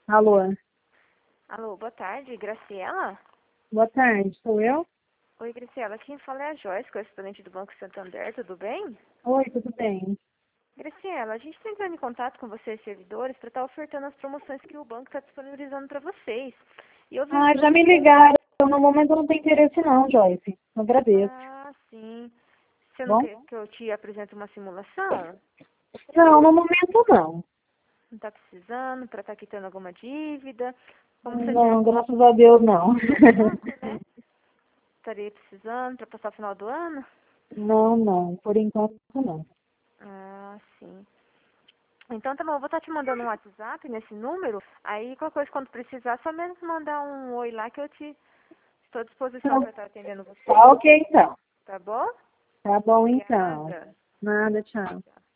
Alô, Alô, boa tarde, Graciela? boa tarde, sou eu? Oi, Graciela, quem fala é a Joyce, correspondente do Banco Santander, tudo bem? Oi, tudo bem? Graciela, a gente está entrando em contato com vocês, servidores, para estar ofertando as promoções que o banco está disponibilizando para vocês. E eu vi Ah, que já você me tem... ligaram. No momento eu não tenho interesse não, Joyce. Agradeço. Ah, sim. Você não Bom? quer que eu te apresente uma simulação? Não, no momento não. Não está precisando, para estar quitando alguma dívida? Como você já é Não, cliente graças a Deus não. do banco, né? Estaria precisando para passar o final do ano? Não, não, por enquanto não. Ah, sim. Então tá bom, eu vou estar te mandando um WhatsApp nesse número, aí qualquer coisa quando precisar, só mesmo mandar um oi lá que eu te estou à disposição Então, para estar atendendo você, tá ok então. tá bom? Tá bom então. Obrigada. Nada, tchau.